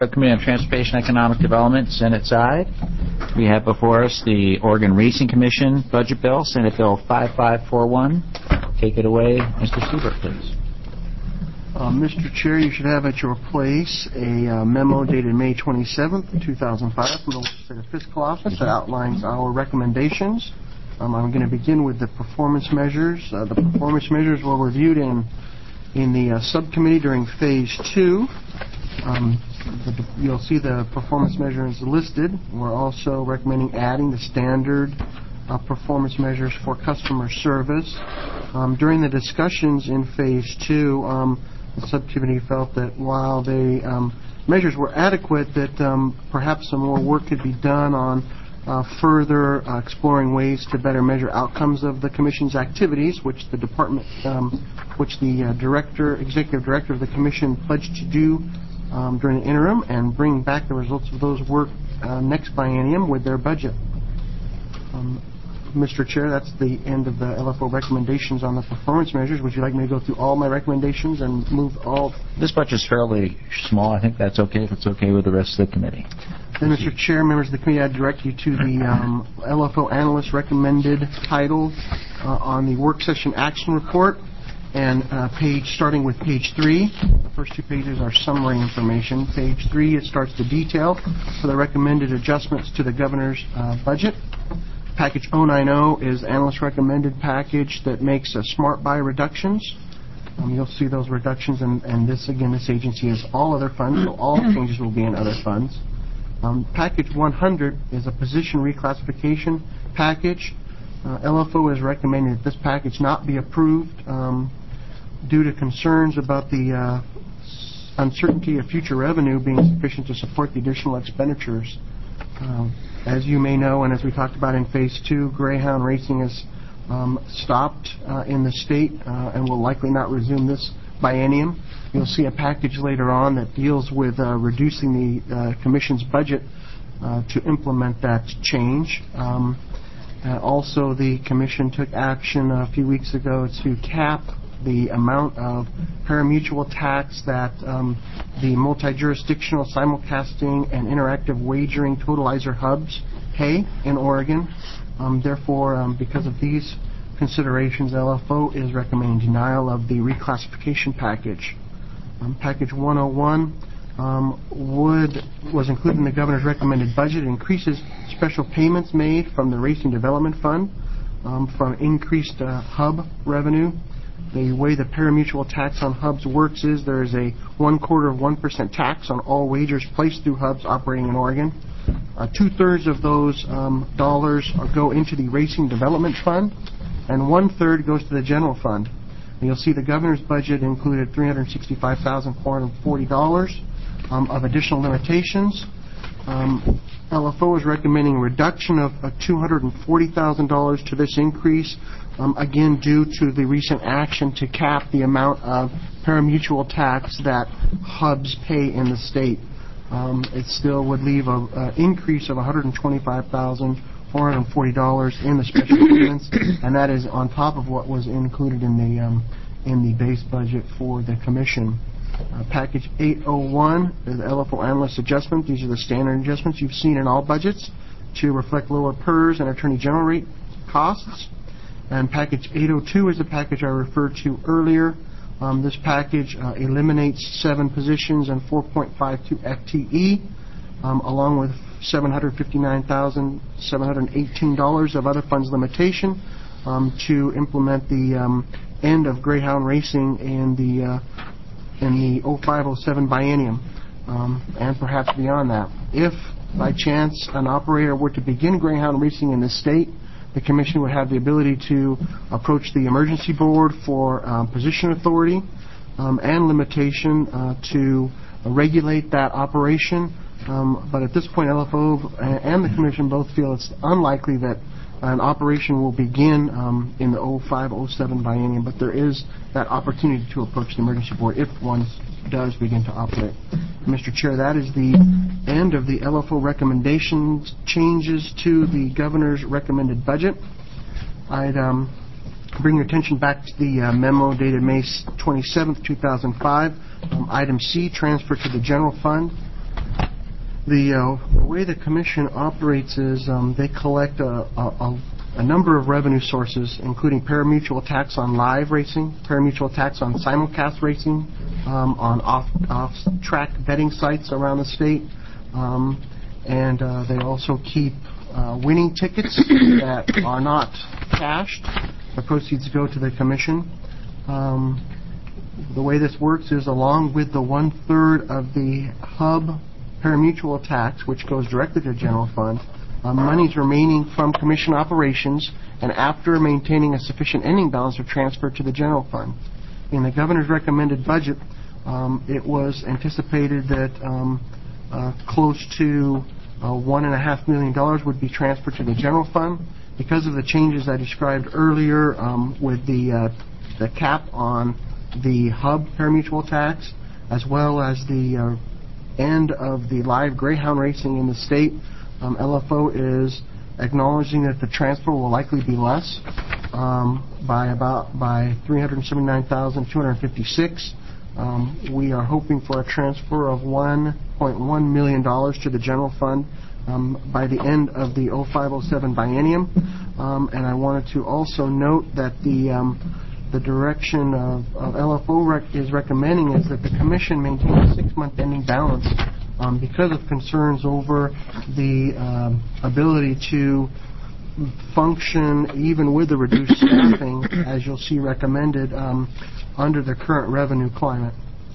Committee on Transportation and Economic Development, Senate side. We have before us the Oregon Racing Commission budget bill, Senate Bill 5541. Take it away, Mr. Siebert, please. Mr. Chair, you should have at your place a memo dated May 27th, 2005 from the Legislative Fiscal Office that outlines our recommendations. I'm going to begin with the performance measures. The performance measures were reviewed in the subcommittee during Phase 2. You'll see the performance measures listed. We're also recommending adding the standard performance measures for customer service. During the discussions in Phase 2, the subcommittee felt that while the measures were adequate, that perhaps some more work could be done on further exploring ways to better measure outcomes of the Commission's activities, which the department, executive director of the Commission pledged to do during the interim, and bring back the results of those work next biennium with their budget. Mr. Chair, that's the end of the LFO recommendations on the performance measures. Would you like me to go through all my recommendations and move all? This budget's fairly small. I think that's okay if it's okay with the rest of the committee. Then, Mr. Chair, members of the committee, I'd direct you to the LFO analyst recommended title on the work session action report, and starting with page 3. The first 2 pages are summary information. Page 3, it starts the detail for the recommended adjustments to the governor's budget. Package 090 is analyst recommended package that makes smart buy reductions. You'll see those reductions, and this agency is all other funds, so all changes will be in other funds. Package 100 is a position reclassification package. LFO is recommending that this package not be approved due to concerns about the uncertainty of future revenue being sufficient to support the additional expenditures. As you may know, and as we talked about in Phase 2, Greyhound racing has stopped in the state and will likely not resume this biennium. You'll see a package later on that deals with reducing the Commission's budget to implement that change. Also, the Commission took action a few weeks ago to cap the amount of parimutuel tax that the multi-jurisdictional simulcasting and interactive wagering totalizer hubs pay in Oregon. Therefore, because of these considerations, LFO is recommending denial of the reclassification package. Package 101 was included in the governor's recommended budget. It increases special payments made from the Racing Development Fund from increased hub revenue. The way the parimutuel tax on hubs works is there is a 0.25% tax on all wagers placed through hubs operating in Oregon. 2/3 of those dollars go into the Racing Development Fund, and 1/3 goes to the general fund. And you'll see the governor's budget included $365,440 of additional limitations. LFO is recommending a reduction of $240,000 to this increase, again due to the recent action to cap the amount of parimutuel tax that hubs pay in the state. It still would leave an increase of $125,440 in the special payments, and that is on top of what was included in the base budget for the Commission. Package 801 is the LFO analyst adjustment. These are the standard adjustments you've seen in all budgets to reflect lower PERS and Attorney General rate costs. And Package 802 is the package I referred to earlier. This package eliminates 7 positions and 4.52 FTE, along with $759,718 of other funds limitation to implement the end of Greyhound racing in the 05-07 biennium, and perhaps beyond that. If, by chance, an operator were to begin Greyhound racing in the state, the Commission would have the ability to approach the Emergency Board for position authority and limitation to regulate that operation. But at this point, LFO and the Commission both feel it's unlikely that an operation will begin in the 05-07 biennium, but there is that opportunity to approach the Emergency Board if one does begin to operate. Mr. Chair, that is the end of the LFO recommendations changes to the Governor's recommended budget. I'd bring your attention back to the memo dated May 27th, 2005. Item C, transfer to the General Fund. The way the commission operates is they collect a number of revenue sources, including parimutuel tax on live racing, parimutuel tax on simulcast racing, on off-track betting sites around the state, and they also keep winning tickets that are not cashed. The proceeds go to the commission. The way this works is, along with the 1/3 of the hub parimutuel tax, which goes directly to the general fund, monies remaining from commission operations, and after maintaining a sufficient ending balance, are transferred to the general fund. In the governor's recommended budget, it was anticipated that close to $1.5 million would be transferred to the general fund. Because of the changes I described earlier with the cap on the hub parimutuel tax, as well as the end of the live greyhound racing in the state, LFO is acknowledging that the transfer will likely be less by $379,256. We are hoping for a transfer of $1.1 million to the general fund by the end of the 05-07 biennium. And I wanted to also note that the direction of LFO is recommending is that the commission maintain a 6-month ending balance because of concerns over the ability to function even with the reduced staffing, as you'll see recommended under the current revenue climate.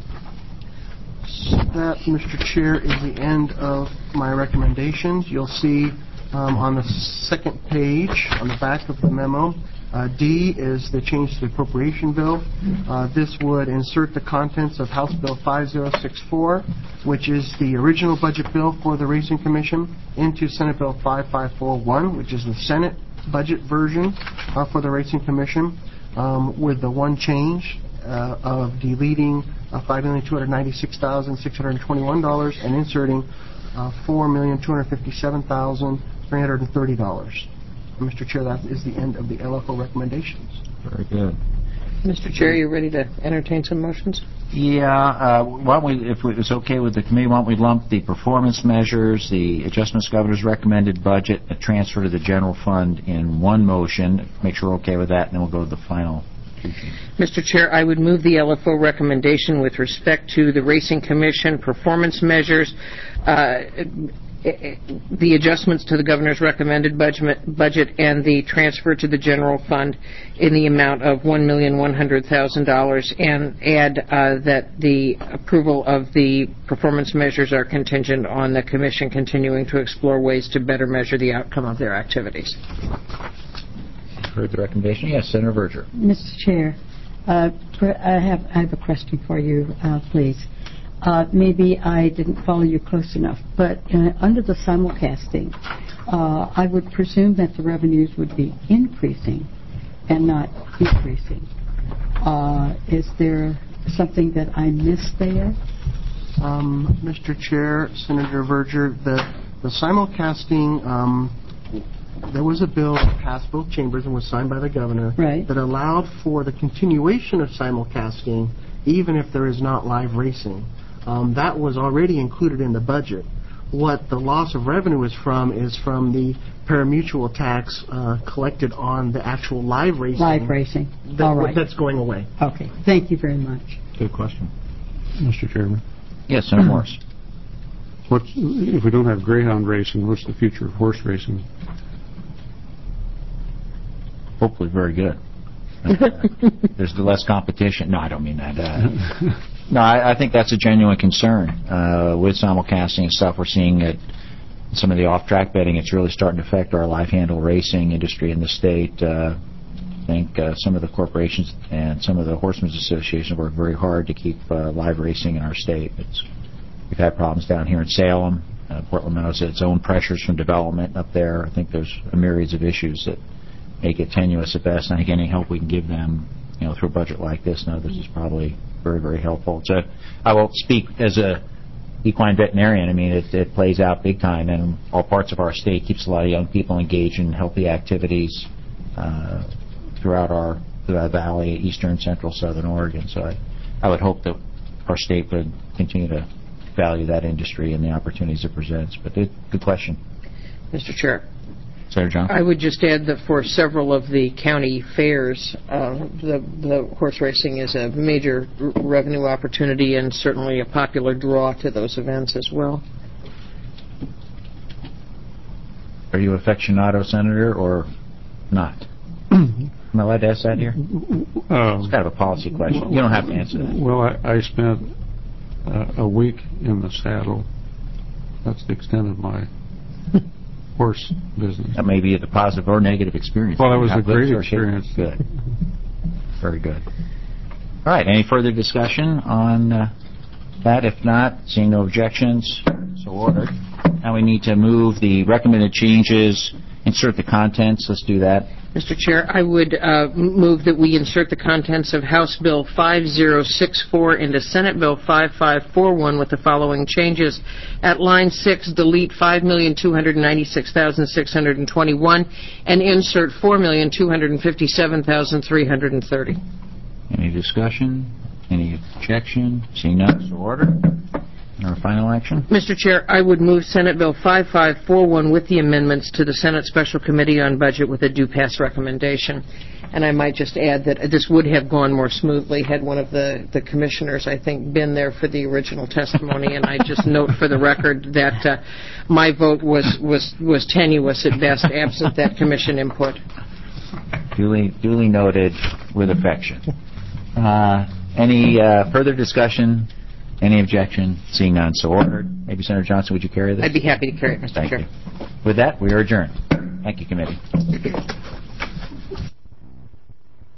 So that, Mr. Chair, is the end of my recommendations. You'll see on the second page, on the back of the memo, D is the change to the appropriation bill. This would insert the contents of House Bill 5064, which is the original budget bill for the Racing Commission, into Senate Bill 5541, which is the Senate budget version for the Racing Commission, with the one change of deleting $5,296,621 and inserting $4,257,330. Mr. Chair, that is the end of the LFO recommendations. Very good. Mr. Chair, you ready to entertain some motions? Yeah. Why don't we, if it's okay with the committee, why don't we lump the performance measures, the adjustments governor's recommended budget, a transfer to the general fund in one motion. Make sure we're okay with that, and then we'll go to the final. Mr. Chair, I would move the LFO recommendation with respect to the Racing Commission performance measures, the adjustments to the governor's recommended budget, and the transfer to the general fund in the amount of $1,100,000, and add that the approval of the performance measures are contingent on the Commission continuing to explore ways to better measure the outcome of their activities. Heard the recommendation? Yes, Senator Verger. Mr. Chair, I have a question for you, please. Maybe I didn't follow you close enough, but under the simulcasting, I would presume that the revenues would be increasing and not decreasing. Is there something that I missed there? Mr. Chair, Senator Verger, the simulcasting, there was a bill that passed both chambers and was signed by the governor that allowed for the continuation of simulcasting even if there is not live racing. That was already included in the budget. What the loss of revenue is from the parimutuel tax collected on the actual live racing. Live racing. All right. That's going away. Okay. Thank you very much. Good question. Mr. Chairman. Yes, Senator Morris. If we don't have greyhound racing, what's the future of horse racing? Hopefully very good. There's less competition. No, I don't mean that. No, I think that's a genuine concern. With simulcasting and stuff, we're seeing that some of the off-track betting, it's really starting to affect our live handle racing industry in the state. I think some of the corporations and some of the horsemen's associations work very hard to keep live racing in our state. We've had problems down here in Salem. Portland Meadows has its own pressures from development up there. I think there's a myriad of issues that make it tenuous at best. And I think any help we can give them, through a budget like this, this is probably very, very helpful. I will speak as a equine veterinarian. I mean, it plays out big time in all parts of our state. Keeps a lot of young people engaged in healthy activities throughout the valley, eastern, central, southern Oregon. So I would hope that our state would continue to value that industry and the opportunities it presents. But good question. Mr. Chair. Senator Johnson? I would just add that for several of the county fairs, the horse racing is a major revenue opportunity and certainly a popular draw to those events as well. Are you aficionado, Senator, or not? Am I allowed to ask that here? It's kind of a policy question. You don't have to answer that. Well, I spent a week in the saddle. That's the extent of my horse business. That may be a positive or negative experience. Well, it was a great experience. Good. Very good. All right. Any further discussion on that? If not, seeing no objections, so ordered. Now we need to move the recommended changes, insert the contents. Let's do that. Mr. Chair, I would move that we insert the contents of House Bill 5064 into Senate Bill 5541 with the following changes. At line 6, delete $5,296,621 and insert $4,257,330. Any discussion? Any objection? Seeing none, so ordered. Our final action? Mr. Chair, I would move Senate Bill 5541 with the amendments to the Senate Special Committee on Budget with a due pass recommendation. And I might just add that this would have gone more smoothly had one of the commissioners, I think, been there for the original testimony. And I just note for the record that my vote was tenuous at best, absent that commission input. Duly noted with affection. Any further discussion? Any objection? Seeing none, so ordered. Maybe Senator Johnson, would you carry this? I'd be happy to carry it, Mr. Chair. Thank you. With that, we are adjourned. Thank you, committee.